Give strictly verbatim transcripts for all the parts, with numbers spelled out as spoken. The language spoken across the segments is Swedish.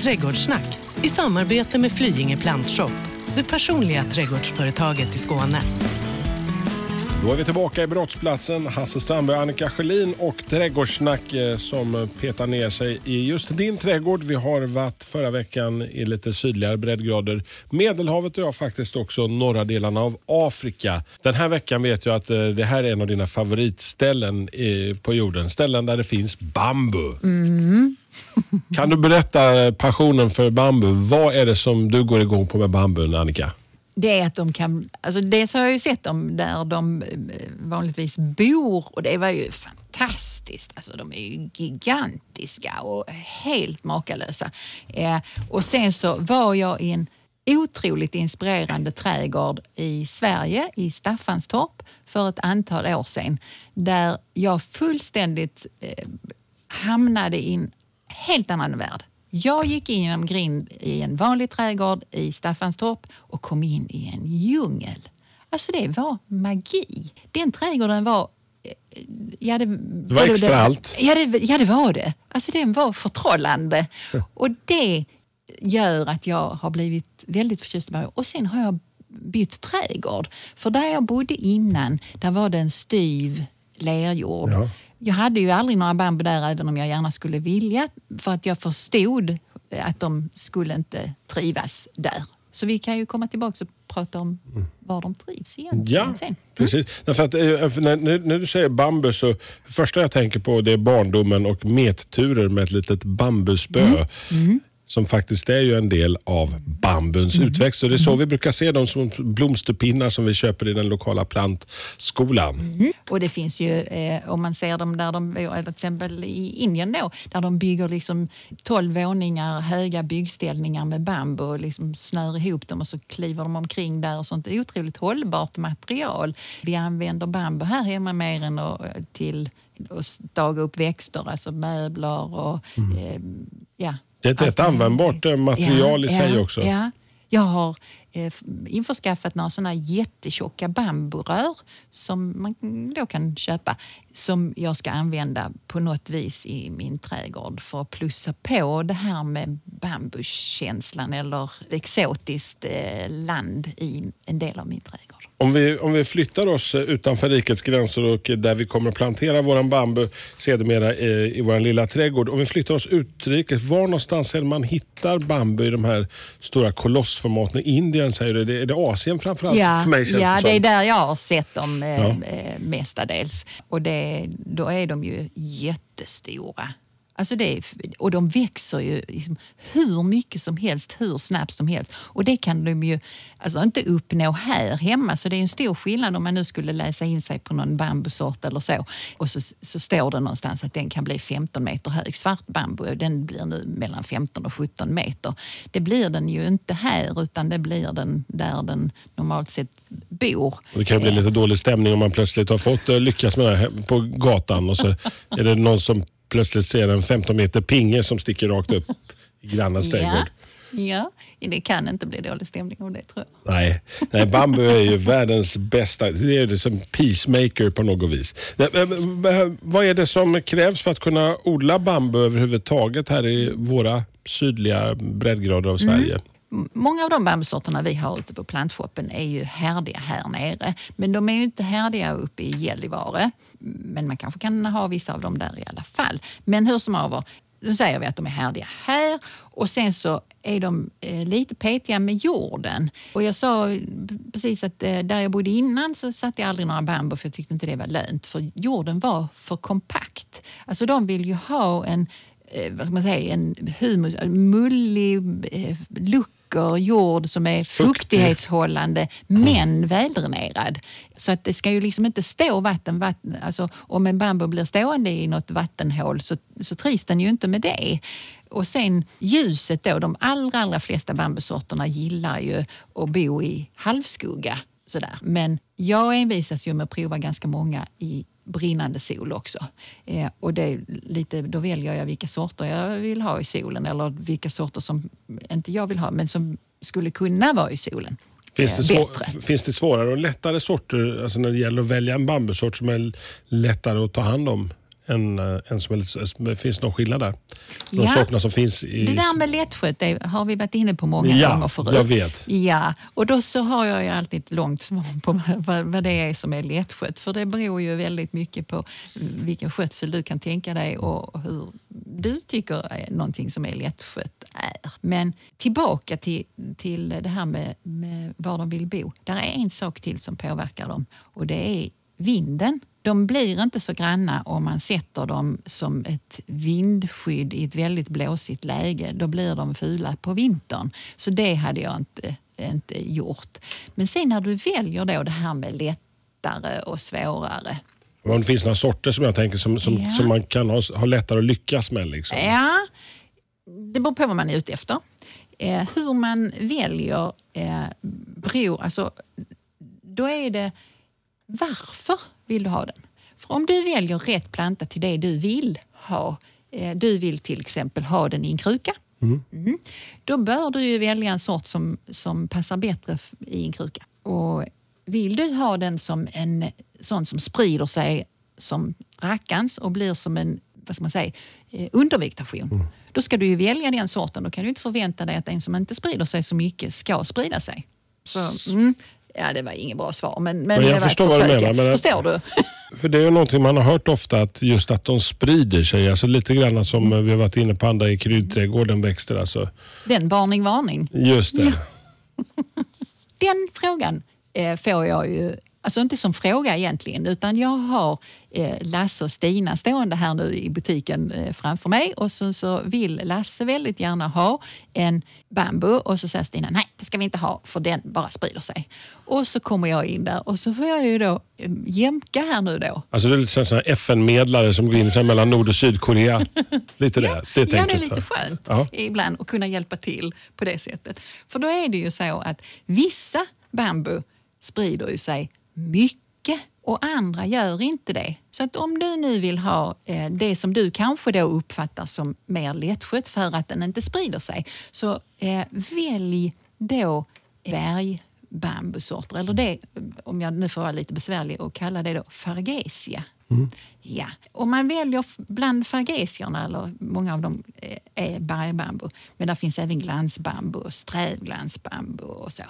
Trädgårdssnack i samarbete med Flyinge Plantshop, det personliga trädgårdsföretaget i Skåne. Då är vi tillbaka i brottsplatsen. Hasse Strandberg, Annika Sjölin och trädgårdssnack som petar ner sig i just din trädgård. Vi har varit förra veckan i lite sydligare breddgrader. Medelhavet och jag faktiskt också norra delarna av Afrika. Den här veckan vet jag att det här är en av dina favoritställen på jorden. Ställen där det finns bambu. Mm. Kan du berätta passionen för bambu? Vad är det som du går igång på med bambun, Annika? Det är att de kan, alltså det så har jag ju sett dem där de vanligtvis bor och det var ju fantastiskt. Alltså de är ju gigantiska och helt makalösa. Eh, och sen så var jag i en otroligt inspirerande trädgård i Sverige, i Staffanstorp, för ett antal år sedan. Där jag fullständigt eh, hamnade i en helt annan värld. Jag gick in genom grind i en vanlig trädgård i Staffanstorp och kom in i en djungel. Alltså det var magi. Den trädgården var... Ja, det, det var extra det, allt. Ja det, ja, det var det. Alltså den var förtrollande. Och det gör att jag har blivit väldigt förtjust i bambus. Och sen har jag bytt trädgård. För där jag bodde innan, där var det en styv lerjord. Ja. Jag hade ju aldrig några bambu där även om jag gärna skulle vilja, för att jag förstod att de skulle inte trivas där. Så vi kan ju komma tillbaka och prata om mm. var de trivs egentligen. Ja, sen. precis. Mm. För att, när, när du säger bambu så första jag tänker på det är barndomen och metturer med ett litet bambuspö. Mm. Mm. Som faktiskt är ju en del av bambuns mm. utväxt. Och det är så mm. vi brukar se dem som blomsterpinnar som vi köper i den lokala plantskolan. Mm. Och det finns ju, eh, om man ser dem där de bor, till exempel i Indien då, där de bygger liksom tolv våningar höga byggställningar med bambu och liksom snör ihop dem och så kliver de omkring där och sånt. Det är otroligt hållbart material. Vi använder bambu här hemma mer än och, till att staga upp växter, alltså möbler och mm. eh, ja. Det är ett användbart material ja, i sig ja, också. Ja. Jag har eh, införskaffat några sådana jättetjocka bamburör som man då kan köpa, som jag ska använda på något vis i min trädgård för att plussa på det här med bambukänslan eller exotiskt eh, land i en del av min trädgård. Om vi, om vi flyttar oss utanför rikets gränser och där vi kommer att plantera våran bambu sedermera i, i vår lilla trädgård. Om vi flyttar oss utrikes, var någonstans är det man hittar bambu i de här stora kolossformaten? I Indien säger du, är det Asien framförallt? Ja, för mig känns ja det, det är där jag har sett dem eh, ja. mestadels. Och det, då är de ju jättestora. Alltså det, och de växer ju liksom hur mycket som helst, hur snabbt som helst. Och det kan de ju alltså inte uppnå här hemma. Så det är en stor skillnad om man nu skulle läsa in sig på någon bambusort eller så. Och så, så står det någonstans att den kan bli femton meter hög. Svart bambu, den blir nu mellan femton och sjutton meter. Det blir den ju inte här utan det blir den där den normalt sett bor. Och det kan bli lite dålig stämning om man plötsligt har fått lyckas med det här på gatan och så är det någon som plötsligt ser en femton meter pinge som sticker rakt upp i grannens trädgård. Ja, ja, det kan inte bli dålig stämning av det tror jag. Nej, nej bambu är ju världens bästa. Det är ju som peacemaker på något vis. Vad är det som krävs för att kunna odla bambu överhuvudtaget här i våra sydliga breddgrader av Sverige? Mm. Många av de bambusorterna vi har ute på plantshoppen är ju härdiga här nere. Men de är ju inte härdiga uppe i Gällivare. Men man kanske kan ha vissa av dem där i alla fall. Men hur som haver, då säger vi att de är härdiga här. Och sen så är de eh, lite petiga med jorden. Och jag sa precis att eh, där jag bodde innan så satte jag aldrig några bambu för jag tyckte inte det var lönt. För jorden var för kompakt. Alltså de vill ju ha en eh, vad ska man säga, en humus, mullig eh, luck jord som är fuktighetshållande men väldränerad. Så att det ska ju liksom inte stå vatten, vatten alltså om en bambu blir stående i något vattenhål så, så trivs den ju inte med det. Och sen ljuset då, de allra, allra flesta bambusorterna gillar ju att bo i halvskugga sådär. Men jag envisas ju med att prova ganska många i brinnande sol också. Eh, och det är lite, då väljer jag vilka sorter jag vill ha i solen eller vilka sorter som inte jag vill ha men som skulle kunna vara i solen. Finns det, svår, finns det svårare och lättare sorter alltså när det gäller att välja en bambusort som är lättare att ta hand om än, än som är lite, finns det någon skillnad där? De Ja. sorterna som finns i... Det där med lättskött det har vi varit inne på många Ja, gånger förut. jag vet. Ja, och då så har jag ju alltid ett långt svar på vad, vad det är som är lättskött. För det beror ju väldigt mycket på vilken skötsel du kan tänka dig och hur du tycker är någonting som är lättskött är. Men tillbaka till, till det här med, med var de vill bo. Där är en sak till som påverkar dem och det är vinden. De blir inte så granna om man sätter dem som ett vindskydd i ett väldigt blåsigt läge. Då blir de fula på vintern. Så det hade jag inte, inte gjort. Men sen när du väljer då det här med lättare och svårare. Om det finns några sorter som jag tänker som, som, Ja. som man kan ha, ha lättare att lyckas med. Liksom. Ja, det beror på vad man är ute efter. Eh, hur man väljer eh, beror, alltså, då är det varför vill du ha den? För om du väljer rätt planta till det du vill ha, eh, du vill till exempel ha den i en kruka, Mm. Mm. då bör du ju välja en sort som, som passar bättre f- i en kruka. Och vill du ha den som en sån som sprider sig som rackans och blir som en, vad ska man säga, eh, undervegetation. Mm. Då ska du ju välja den sorten. Då kan du inte förvänta dig att en som inte sprider sig så mycket ska sprida sig. Så, mm, ja, det var inget bra svar. Men, men, Men jag det var förstår ett vad du försök. menar, men- Förstår du? För det är ju någonting man har hört ofta att just att de sprider sig. Alltså lite grann som vi har varit inne på andra i kryddträdgården växter. Alltså. Den varning, varning. Just det. Den frågan eh, får jag ju, alltså inte som fråga egentligen, utan jag har eh, Lasse och Stina stående här nu i butiken eh, framför mig och så, så vill Lasse väldigt gärna ha en bambu och så säger Stina, nej det ska vi inte ha för den bara sprider sig. Och så kommer jag in där och så får jag ju då eh, jämka här nu då. Alltså det är lite sådana F N-medlare som går in sig mellan Nord- och Sydkorea. Lite det. Det är Ja, det är enkelt, lite va? skönt Ja. ibland att kunna hjälpa till på det sättet. För då är det ju så att vissa bambu sprider ju sig mycket och andra gör inte det. Så att om du nu vill ha eh, det som du kanske då uppfattar som mer lättskött för att den inte sprider sig, så eh, välj då bergbambusorter. Eller det, om jag nu får vara lite besvärlig och kalla det då fargesia. Mm. Ja. Om man väljer bland fargesierna, eller många av dem är bergbambu, men där finns även glansbambu och strävglansbambu och så.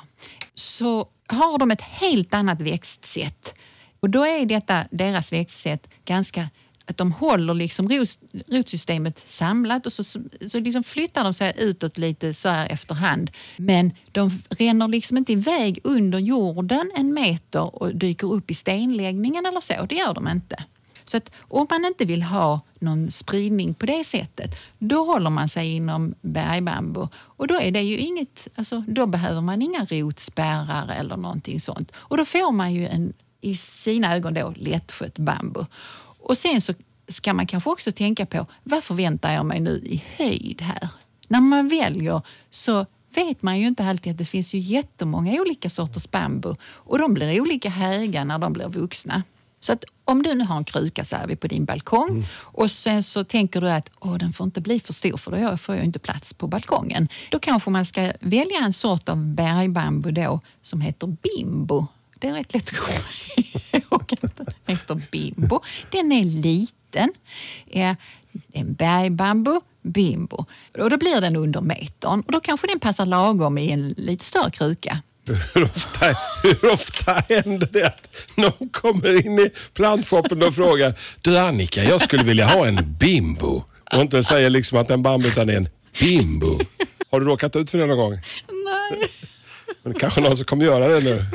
Så har de ett helt annat växtsätt. Och då är detta deras växtsätt ganska, att de håller liksom rot, rotsystemet samlat och så, så, så liksom flyttar de sig utåt lite så här efterhand. Men de ränner liksom inte iväg under jorden en meter och dyker upp i stenläggningen eller så. Det gör de inte. Så att om man inte vill ha någon spridning på det sättet, då håller man sig inom bergbambu. Och då är det ju inget, alltså då behöver man inga rotspärrar eller någonting sånt. Och då får man ju en, i sina ögon då, lättskött bambu. Och sen så ska man kanske också tänka på, vad förväntar jag mig nu i höjd här? När man väljer så vet man ju inte alltid att det finns ju jättemånga olika sorters bambu. Och de blir olika höga när de blir vuxna. Så att om du nu har en kruka så här på din balkong mm. och sen så tänker du att åh, den får inte bli för stor för då får jag inte plats på balkongen. Då kanske man ska välja en sort av bergbambu då som heter bimbo. Det är rätt lätt Den heter bimbo. Den är liten. Ja, en bergbambu, bimbo. Och då blir den under metern. Och då kanske den passar lagom i en lite större kruka. Hur ofta, hur ofta händer det att någon kommer in i plantshoppen och frågar, du Annika, jag skulle vilja ha en bimbo. Och inte säger liksom att en bambu utan en bimbo. Har du råkat ut för det någon gång? Nej. Men kanske någon som kommer göra det nu.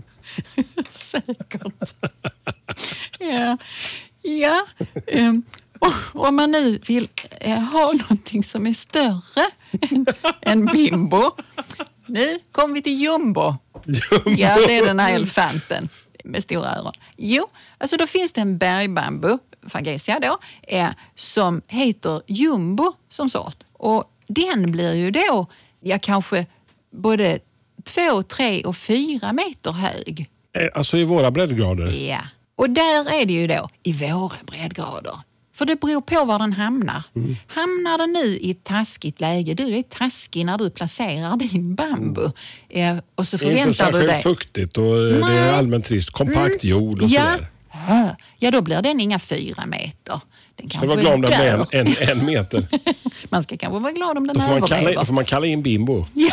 Säkert. Ja. Ja. Um, om man nu vill uh, ha någonting som är större än, än bimbo. Nu kommer vi till jumbo. Jumbo. Ja, det är den här elefanten med stora öron. Jo, alltså då finns det en bergbambu, fargesia då, eh, som heter jumbo som sort. Och den blir ju då, ja kanske både två, tre och fyra meter hög. Alltså i våra breddgrader? Ja, och där är det ju då i våra breddgrader. För det beror på var den hamnar. Mm. Hamnar den nu i ett taskigt läge, du är taskig när du placerar din bambu. Eh, och så förväntar inte du dig... Inte särskilt fuktigt och Nej. Det är allmänt trist. Kompakt jord och ja. sådär. Ja, då blir den inga fyra meter. Den ska vara glad om den blir en, en, en meter. Man ska kanske vara glad om den då får överlever. Man kalla, då får man kalla in Bimbo. Ja,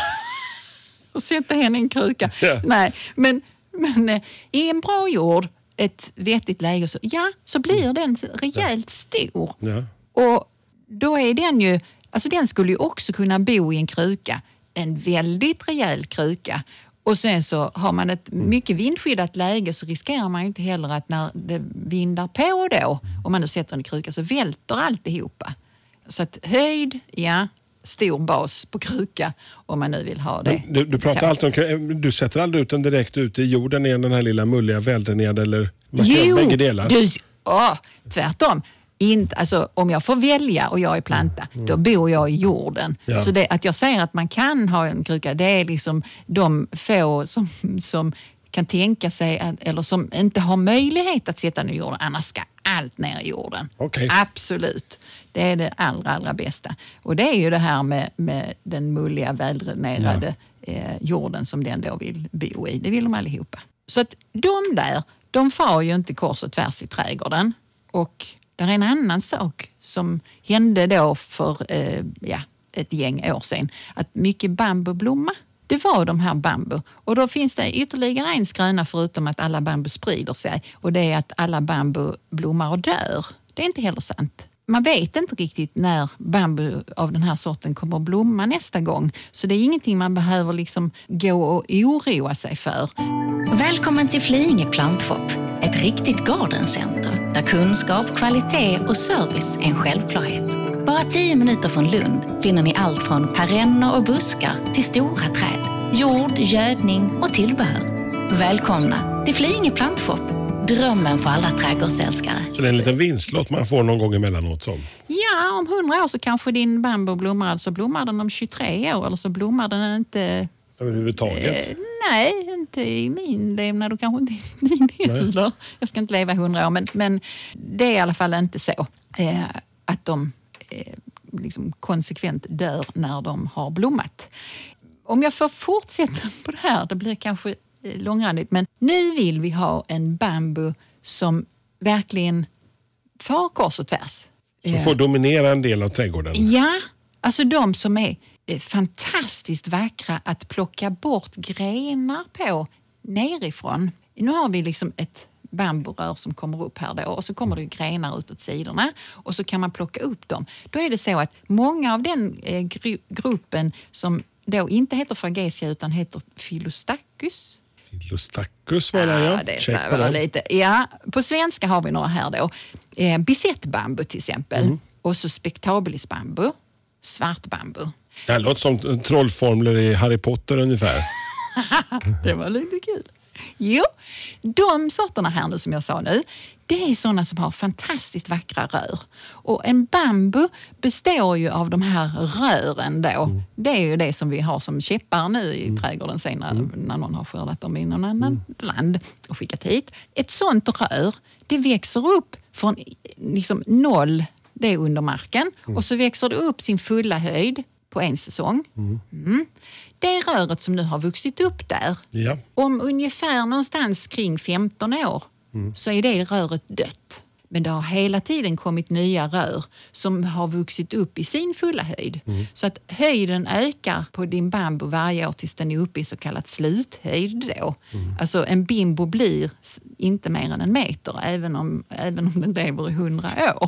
och sätta henne i en kruka. Ja. Nej, men, men eh, i en bra jord, ett vettigt läge, så, ja, så blir den rejält stor. Ja. Och då är den ju, alltså den skulle ju också kunna bo i en kruka. En väldigt rejäl kruka. Och sen så har man ett mycket vindskyddat läge, så riskerar man ju inte heller att när det vindar på då, om man nu sätter den i kruka, så välter alltihopa. Så att höjd, ja, stor bas på kruka om man nu vill ha det. Men du, du pratar alltid om, du sätter aldrig ut den direkt ut i jorden igen, den här lilla mulliga välden ned, eller man kan jo, bägge delar? Du, åh, tvärtom. Inte, alltså, om jag får välja och jag är planta, mm. då bor jag i jorden. Ja. Så det, att jag säger att man kan ha en kruka, det är liksom de få som, som kan tänka sig att, eller som inte har möjlighet att sätta den i jorden. Annars ska allt ner i jorden. Okay. Absolut. Det är det allra, allra bästa. Och det är ju det här med, med den mulliga, väldränerade ja. eh, jorden som den då vill bo i. Det vill de allihopa. Så att de där, de far ju inte kors och tvärs i trädgården. Och det är en annan sak som hände då för eh, ja, ett gäng år sedan. Att mycket bambu blomma. Det var de här bambu. Och då finns det ytterligare en skröna förutom att alla bambu sprider sig. Och det är att alla bambu blommar och dör. Det är inte heller sant. Man vet inte riktigt när bambu av den här sorten kommer att blomma nästa gång. Så det är ingenting man behöver liksom gå och oroa sig för. Välkommen till Flyinge Plantshop. Ett riktigt gardencenter där kunskap, kvalitet och service är en självklarhet. Bara tio minuter från Lund finner ni allt från perenner och buskar till stora träd, jord, gödning och tillbehör. Välkomna till Flyinge Plantshop. Drömmen för alla trädgårdsälskare. Så det är en liten vinstlott man får någon gång emellanåt som? Ja, om hundra år så kanske din bambu blommar. Alltså blommar den om tjugotre år eller så blommar den inte... Överhuvudtaget? Eh, nej, inte i min levnad och kanske inte i min heller. Nej. Jag ska inte leva hundra år, men, men det är i alla fall inte så eh, att de eh, liksom konsekvent dör när de har blommat. Om jag får fortsätta på det här, det blir kanske långrandigt, men nu vill vi ha en bambu som verkligen far kors och tvärs. Som får dominera en del av trädgården? Ja, alltså de som är fantastiskt vackra att plocka bort grenar på nerifrån. Nu har vi liksom ett bamburör som kommer upp här då och så kommer det grenar ut åt sidorna och så kan man plocka upp dem. Då är det så att många av den eh, gru- gruppen som då inte heter Fagesia utan heter Philostachus. Philostachus var det, ja. Det Check var lite. Ja, på svenska har vi några här då. Eh, Bisettbambu till exempel. Mm. Och så Spectabilis bambu. Svartbambu. Det låter som trollformler i Harry Potter ungefär. Det var lite kul. Jo, de sorterna här nu som jag sa nu, det är sådana som har fantastiskt vackra rör. Och en bambu består ju av de här rören då. Mm. Det är ju det som vi har som käppar nu i mm. trädgården sen när, mm. när någon har skördat dem i någon annan mm. land och skickat hit. Ett sånt rör, det växer upp från liksom noll, det är under marken. Mm. Och så växer det upp sin fulla höjd på en säsong. Mm. Mm. Det röret som nu har vuxit upp där, ja. Om ungefär någonstans kring femton år mm. så är det röret dött. Men det har hela tiden kommit nya rör som har vuxit upp i sin fulla höjd. Mm. Så att höjden ökar på din bambu varje år tills den är uppe i så kallat sluthöjd då. Mm. Alltså en bimbo blir inte mer än en meter även om, även om den lever i hundra år.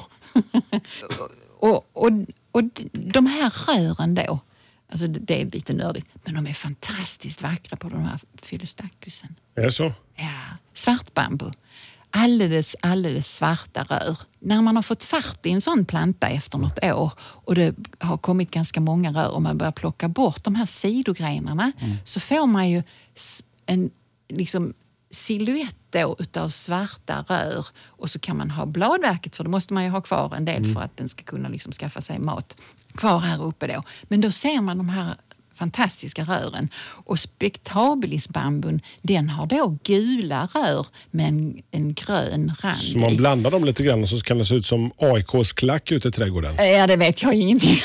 och, och, och de här rören då, alltså det är lite nördigt, men de är fantastiskt vackra på de här Philostachusen. Är det så? Ja, svartbambu. Alldeles, alldeles svarta rör. När man har fått fart i en sån planta efter något år och det har kommit ganska många rör och man börjar plocka bort de här sidogrenarna mm. så får man ju en liksom silhuett då utav svarta rör och så kan man ha bladverket för då måste man ju ha kvar en del mm. för att den ska kunna liksom skaffa sig mat kvar här uppe då. Men då ser man de här fantastiska rören. Och Spectabilis-bambun, den har då gula rör med en, en grön rand. Så man blandar dem lite grann så kan det se ut som A I K:s klack ute i trädgården? Ja, det vet jag ingenting,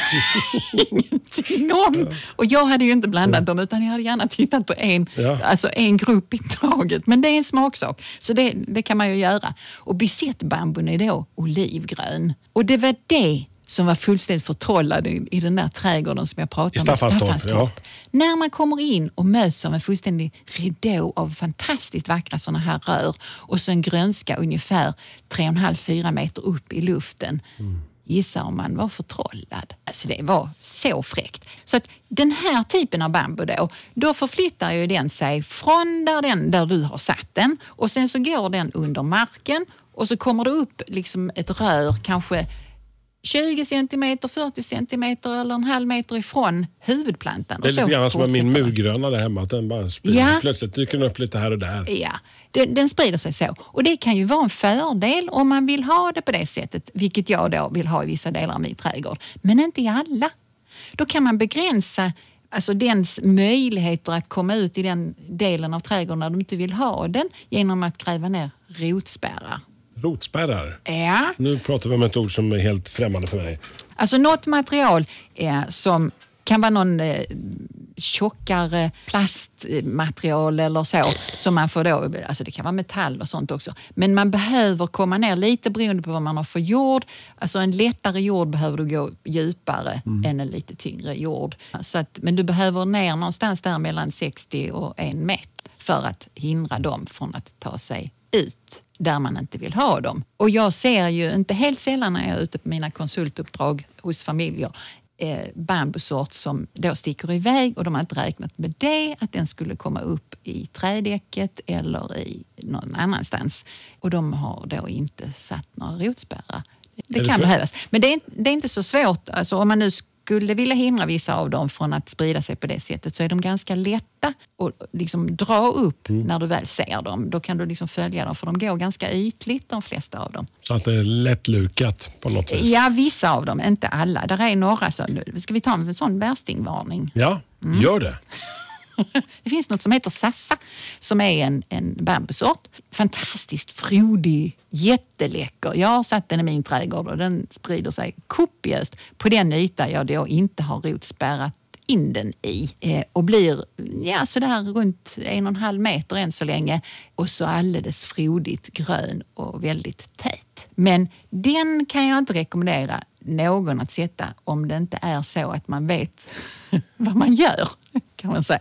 ingenting om. Ja. Och jag hade ju inte blandat mm. dem, utan jag hade gärna tittat på en, ja. alltså en grupp i taget. Men det är en smaksak, så det, det kan man ju göra. Och Bisette-bambun är då olivgrön. Och det var det som var fullständigt förtrollad i, i den där trädgården som jag pratade om. I Staffanstorp, ja. När man kommer in och möts av en fullständig ridå av fantastiskt vackra sådana här rör och så en grönska ungefär tre och en halv, fyra meter upp i luften. Mm. Gissa om man var förtrollad. Alltså det var så fräckt. Så att den här typen av bambu då, då förflyttar ju den sig från där, den, där du har satt den och sen så går den under marken och så kommer det upp liksom ett rör kanske tjugo centimeter, fyrtio centimeter eller en halv meter ifrån huvudplantan. Det är lite grann som min murgröna där hemma, att den bara sprider. Ja. Plötsligt dyker den upp lite här och där. Ja, den, den sprider sig så. Och det kan ju vara en fördel om man vill ha det på det sättet, vilket jag då vill ha i vissa delar av min trädgård. Men inte i alla. Då kan man begränsa alltså dens möjligheter att komma ut i den delen av trädgården när de inte vill ha den genom att gräva ner rotspärrar. Rotspärrar? Ja. Nu pratar vi om ett ord som är helt främmande för mig. Alltså något material eh, som kan vara någon eh, tjockare plastmaterial eller så som man får då, alltså det kan vara metall och sånt också. Men man behöver komma ner lite beroende på vad man har för jord. Alltså en lättare jord behöver du gå djupare mm. än en lite tyngre jord. Så att, men du behöver ner någonstans där mellan sextio och en meter för att hindra dem från att ta sig ut där man inte vill ha dem. Och jag ser ju inte helt sällan när jag är ute på mina konsultuppdrag hos familjer eh, bambusort som då sticker iväg och de har inte räknat med det, att den skulle komma upp i trädäcket eller i någon annanstans. Och de har då inte satt några rotspärrar. Det, det kan för... behövas. Men det är, det är inte så svårt. Alltså om man nu skulle vilja hindra vissa av dem från att sprida sig på det sättet så är de ganska lätta att liksom dra upp mm. när du väl ser dem. Då kan du liksom följa dem för de går ganska ytligt de flesta av dem. Så att det är lättlukat på något vis? Ja, vissa av dem, inte alla. Där är några så. Ska vi ta en sån värstingvarning? Ja, mm. gör det. Det finns något som heter Sassa som är en, en bambusort. Fantastiskt frodig, jätteläcker. Jag har satt den i min trädgård och den sprider sig kopiöst på den yta jag då inte har rotspärrat in den i. Eh, och blir ja, sådär runt en och en halv meter än så länge. Och så alldeles frodigt grön och väldigt tät. Men den kan jag inte rekommendera någon att sätta om det inte är så att man vet vad man gör, kan man säga.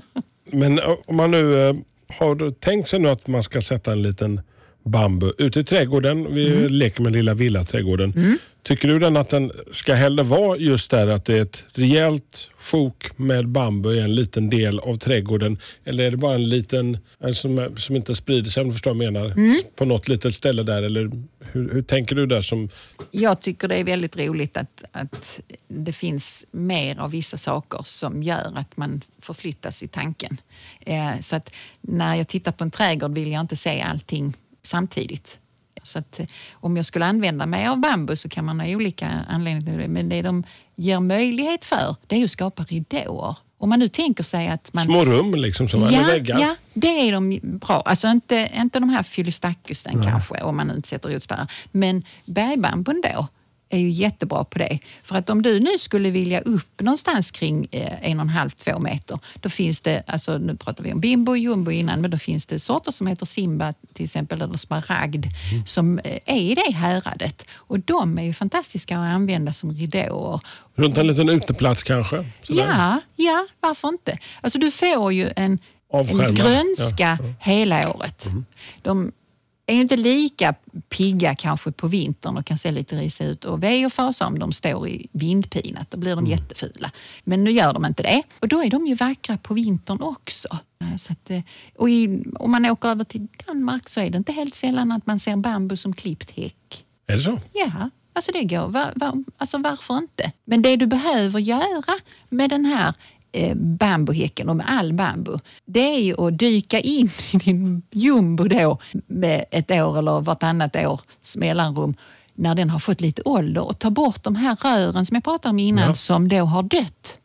Men om man nu eh, har tänkt sig nu att man ska sätta en liten bambu ute i trädgården, vi mm. leker med lilla villaträdgården. Mm. Tycker du den att den ska hellre vara just där att det är ett rejält sjok med bambu i en liten del av trädgården, eller är det bara en liten som, som inte sprider sig, om du förstår vad jag menar, mm. på något litet ställe där, eller hur, hur tänker du där? Som... Jag tycker det är väldigt roligt att, att det finns mer av vissa saker som gör att man förflyttas i tanken. Eh, så att när jag tittar på en trädgård vill jag inte se allting samtidigt. Så att om jag skulle använda mig av bambu så kan man ha olika anledningar till det. Men det de ger möjlighet för, det är att skapa ridåer. Om man nu tänker sig att man... Små rum liksom, som ja, eller väggar. Ja, det är de bra. Alltså inte, inte de här fyllostackusen kanske, om man inte sätter utspärrar. Men bergbambun då är ju jättebra på det. För att om du nu skulle vilja upp någonstans kring eh, en och en halv, två meter, då finns det, alltså nu pratar vi om bimbo och jumbo innan, men då finns det sorter som heter simba till exempel, eller smaragd, mm. som eh, är i det häradet. Och de är ju fantastiska att använda som ridåer. Runt en liten uteplats kanske? Sådär. Ja, ja, varför inte? Alltså du får ju en, en grönska ja. hela året. Mm. De är ju inte lika pigga kanske på vintern och kan se lite risiga ut. Och ve och fasa om de står i vindpinat, då blir de mm. jättefula. Men nu gör de inte det. Och då är de ju vackra på vintern också. Så att, och i, om man åker över till Danmark så är det inte helt sällan att man ser bambu som klippt häck. Är det så? Ja, alltså det går. Var, var, alltså varför inte? Men det du behöver göra med den här bambuhäcken och med all bambu, det är ju att dyka in i din jumbo då med ett år eller vartannat års mellanrum när den har fått lite ålder och ta bort de här rören som jag pratade om innan ja. som då har dött.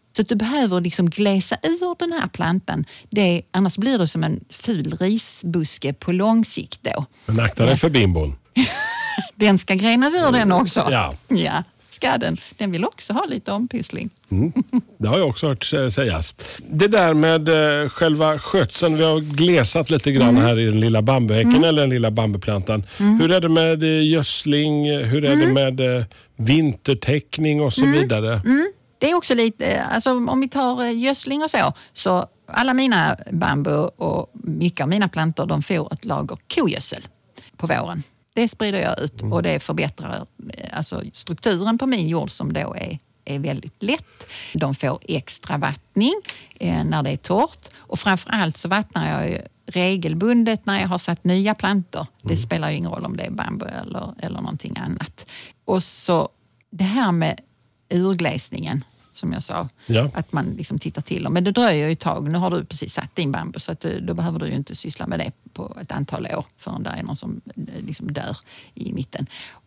Så att du behöver liksom gläsa ur den här plantan. Det, annars blir det som en ful risbuske på lång sikt då. Men akta dig för bimbon. Den ska grenas ur den också. Ja. Ja, ska den. Den vill också ha lite ompyssling. Mm. Det har jag också hört sägas. Det där med eh, själva skötseln, vi har glesat lite grann mm. här i den lilla bambuhäcken mm. eller den lilla bambuplantan. Mm. Hur är det med eh, gödsling? Hur är mm. det med eh, vintertäckning och så mm. vidare? Mm. Det är också lite, alltså om vi tar eh, gödsling och så, så alla mina bambu och mycket av mina plantor, de får ett lager kogödsel på våren. Det sprider jag ut och det förbättrar alltså strukturen på min jord som då är, är väldigt lätt. De får extra vattning eh, när det är torrt och framförallt så vattnar jag ju regelbundet när jag har satt nya plantor. Det mm. spelar ju ingen roll om det är bambu eller, eller någonting annat. Och så det här med urglesningen som jag sa, ja. Att man liksom tittar till dem. Men det dröjer ju ett tag. Nu har du precis satt din bambu så att du, då behöver du ju inte syssla med det på ett antal år förrän det är någon som liksom dör i mitten.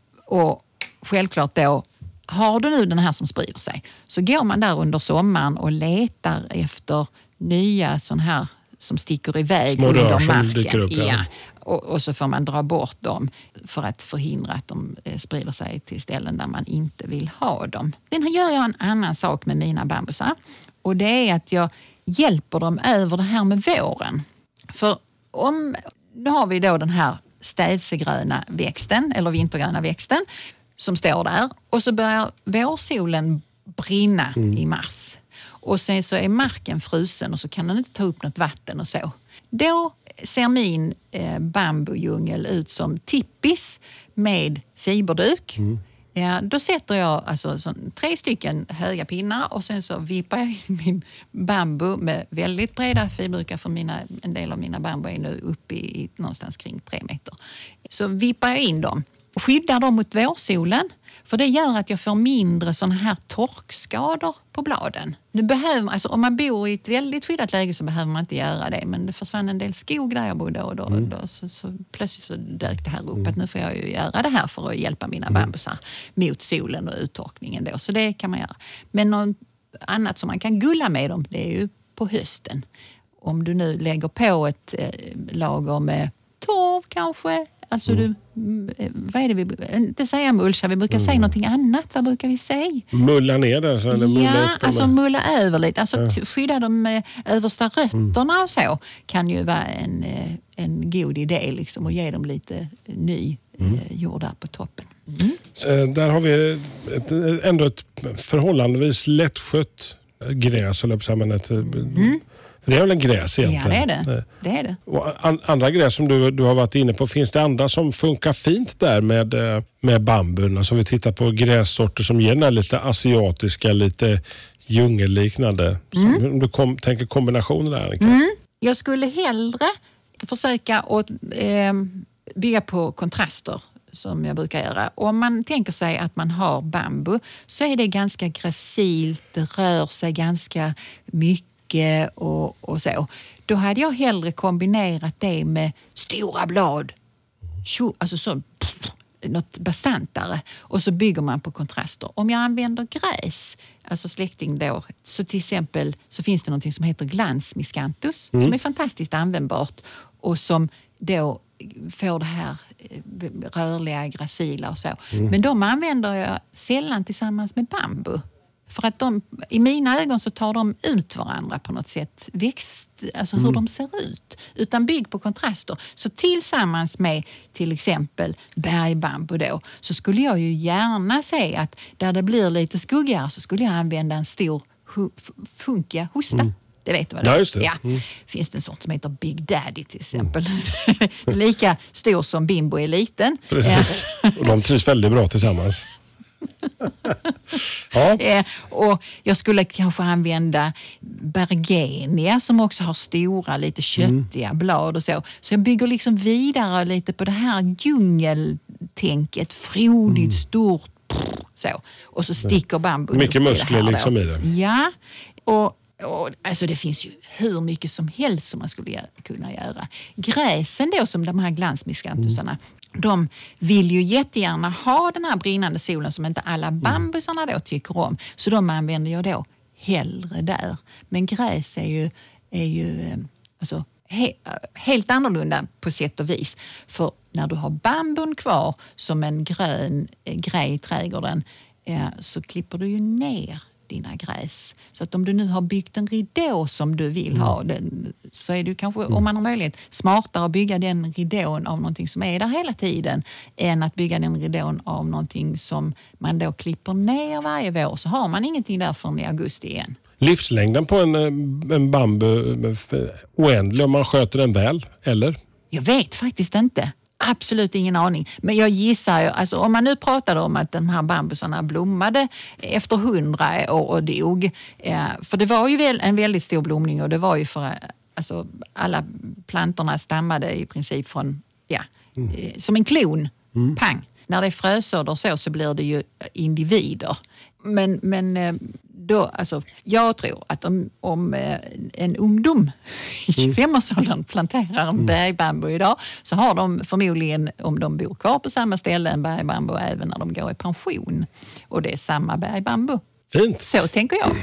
Och självklart då, har du nu den här som sprider sig så går man där under sommaren och letar efter nya sådana här som sticker iväg små under rör som marken. Dyker upp, ja. Ja. Och, och så får man dra bort dem för att förhindra att de sprider sig till ställen där man inte vill ha dem. Sen gör jag en annan sak med mina bambusar och det är att jag hjälper dem över det här med våren. För om, nu har vi då den här städsegröna växten eller vintergröna växten som står där och så börjar vårsolen brinna mm. i mars. Och sen så är marken frusen och så kan den inte ta upp något vatten och så. Då ser min eh, bambujungel ut som tippis med fiberduk. Mm. Ja, då sätter jag alltså så, tre stycken höga pinnar och sen så vippar jag in min bambu med väldigt breda fiberdukar för mina, en del av mina bambu är nu uppe i, i någonstans kring tre meter. Så vippar jag in dem och skyddar dem mot vårsolen. För det gör att jag får mindre sådana här torkskador på bladen. Nu behöver, alltså om man bor i ett väldigt skyddat läge så behöver man inte göra det. Men det försvann en del skog där jag bodde och då, mm. då så, så plötsligt så dök det här upp. Mm. Att nu får jag ju göra det här för att hjälpa mina mm. bambusar mot solen och uttorkningen då. Så det kan man göra. Men något annat som man kan gulla med dem, det är ju på hösten. Om du nu lägger på ett eh, lager med torv kanske. Alltså mm. du, vad är det vi, inte säga mulcha, vi brukar mm. säga någonting annat. Vad brukar vi säga? Mulla ner det? Så, eller mulla ja, alltså mulla över lite. Alltså ja. Skydda de eh, översta rötterna mm. och så kan ju vara en, eh, en god idé liksom och ge dem lite ny mm. eh, jord där på toppen. Mm. Eh, där har vi ett, ändå ett förhållandevis lättskött gräs, eller på ett, mm. För det är väl en gräs egentligen? Ja, det är det. det, är det. Och an, andra gräs som du, du har varit inne på, finns det andra som funkar fint där med, med bambun? Alltså vi tittar på grässorter som ger den här lite asiatiska, lite djungelliknande. Mm. Om du kom, tänker kombinationer där? Mm. Jag skulle hellre försöka att eh, bygga på kontraster som jag brukar göra. Om man tänker sig att man har bambu så är det ganska gracilt, det rör sig ganska mycket Och, och så. Då hade jag hellre kombinerat det med stora blad. Alltså så, pff, något bastantare. Och så bygger man på kontraster. Om jag använder gräs, alltså släkting då, så till exempel så finns det något som heter glans miscanthus mm. som är fantastiskt användbart och som då får det här rörliga, gracila och så. Mm. Men de använder jag sällan tillsammans med bambu. För att de, i mina ögon så tar de ut varandra på något sätt. Växt, alltså hur mm. de ser ut. Utan bygg på kontraster. Så tillsammans med till exempel bergbambu då, så skulle jag ju gärna se att där det blir lite skuggigare så skulle jag använda en stor hu- funkiga hosta. Mm. Det vet du vad det är? Ja, just det. Ja. Mm. Finns det en sort som heter Big Daddy till exempel. Mm. Lika stor som Bimbo är liten. Precis. Och de trivs väldigt bra tillsammans. Ja. Eh, och jag skulle kanske använda bergenia som också har stora, lite köttiga mm. blad och så. Så jag bygger liksom vidare lite på det här djungeltänket. Frodigt, mm. stort. Så. Och så sticker bambun. Mycket muskler i liksom i det. Ja, och Och, alltså det finns ju hur mycket som helst som man skulle kunna göra. Gräsen då, som de här glansmiscanthusarna, mm. de vill ju jättegärna ha den här brinnande solen som inte alla bambusarna då tycker om. Så de använder jag då hellre där. Men gräs är ju, är ju alltså, he, helt annorlunda på sätt och vis. För när du har bambun kvar som en grön grej i trädgården eh, så klipper du ju ner dina gräs. Så att om du nu har byggt en ridå som du vill ha, den, så är det kanske, mm. om man har möjlighet, smartare att bygga den ridån av någonting som är där hela tiden än att bygga den ridån av någonting som man då klipper ner varje vår, så har man ingenting där förrän i augusti igen. Livslängden på en, en bambu oändlig om man sköter den väl, eller? Jag vet faktiskt inte. Absolut ingen aning. Men jag gissar ju, alltså om man nu pratade om att de här bambusarna blommade efter hundra år och dog. Eh, för det var ju väl en väldigt stor blomning och det var ju för alltså alla plantorna stammade i princip från, ja, mm. eh, som en klon. Mm. Pang. När det är frösådder så, så blir det ju individer. Men, men eh, då, alltså, jag tror att om, om eh, en ungdom i tjugofem-årsåldern planterar en bergbambu idag, så har de förmodligen, om de bor kvar på samma ställe, en bergbambu även när de går i pension. Och det är samma bergbambu. Fint. Så tänker jag.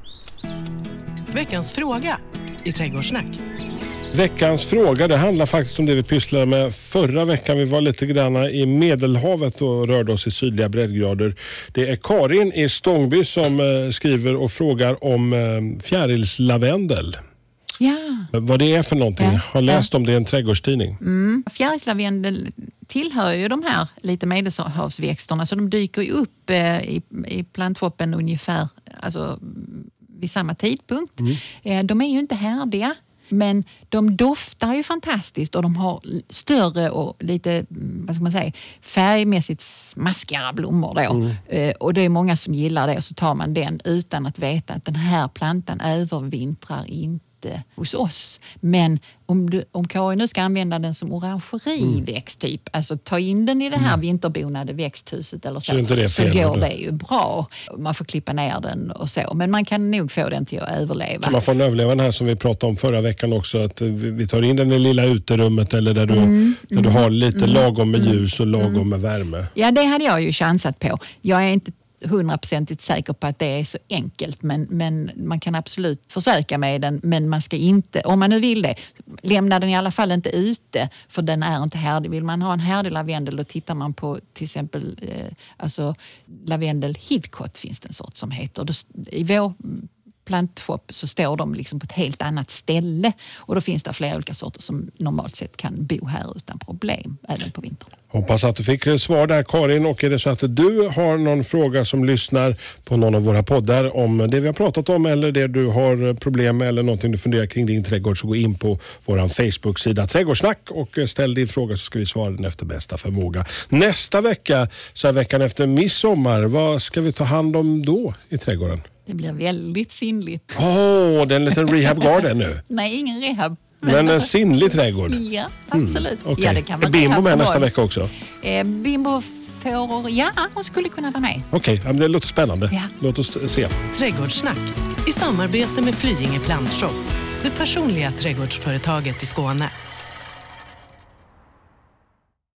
Veckans fråga i Trädgårdssnack. Veckans fråga, det handlar faktiskt om det vi pysslade med förra veckan. Vi var lite grann i Medelhavet och rörde oss i sydliga breddgrader. Det är Karin i Stångby som eh, skriver och frågar om eh, fjärilslavendel. Ja. Vad det är för någonting. Ja. Har läst om det i en trädgårdstidning. Mm. Fjärilslavendel tillhör ju de här lite medelhavsväxterna, så de dyker ju upp eh, i, i plantshoppen ungefär alltså, vid samma tidpunkt. Mm. Eh, de är ju inte härdiga. Men de doftar ju fantastiskt och de har större och lite, vad ska man säga, färgmässigt smaskigare blommor då. Mm. Eh, och det är många som gillar det, och så tar man den utan att veta att den här plantan övervintrar inte hos oss. Men om, du, om Karin nu ska använda den som orangeriväxt typ, alltså ta in den i det här mm. vinterbonade växthuset eller så, så, det så går det ju bra. Man får klippa ner den och så, men man kan nog få den till att överleva. Så man får överleva den här som vi pratade om förra veckan också, att vi tar in den i lilla uterummet eller där du, mm. där mm. du har lite mm. lagom med ljus och lagom mm. med värme. Ja, det hade jag ju chansat på. Jag är inte hundraprocentigt säker på att det är så enkelt, men, men man kan absolut försöka med den, men man ska inte, om man nu vill det, lämna den i alla fall inte ute, för den är inte härdig. Vill man ha en härdig lavendel, då tittar man på till exempel eh, alltså lavendel Hidcote finns det en sort som heter. Då, i vår plantshop så står de liksom på ett helt annat ställe, och då finns det flera olika sorter som normalt sett kan bo här utan problem även på vintern. Hoppas att du fick svar där, Karin, och är det så att du har någon fråga som lyssnar på någon av våra poddar om det vi har pratat om eller det du har problem med eller någonting du funderar kring din trädgård, så gå in på vår Facebook-sida Trädgårdssnack och ställ din fråga, så ska vi svara den efter bästa förmåga. Nästa vecka, så är veckan efter midsommar, vad ska vi ta hand om då i trädgården? Det blir väldigt sinnligt. Åh, oh, det är en liten rehab garden nu. Nej, ingen rehab. Men en sinnlig trädgård. Ja, absolut. Mm, okay. Ja, det kan man. Är Bimbo med nästa vecka också? Eh, Bimbo får, ja, hon skulle kunna vara med. Okej, okay, det låter spännande. Ja. Låt oss se. Trädgårdssnack i samarbete med Flyinge Plantshop, det personliga trädgårdsföretaget i Skåne.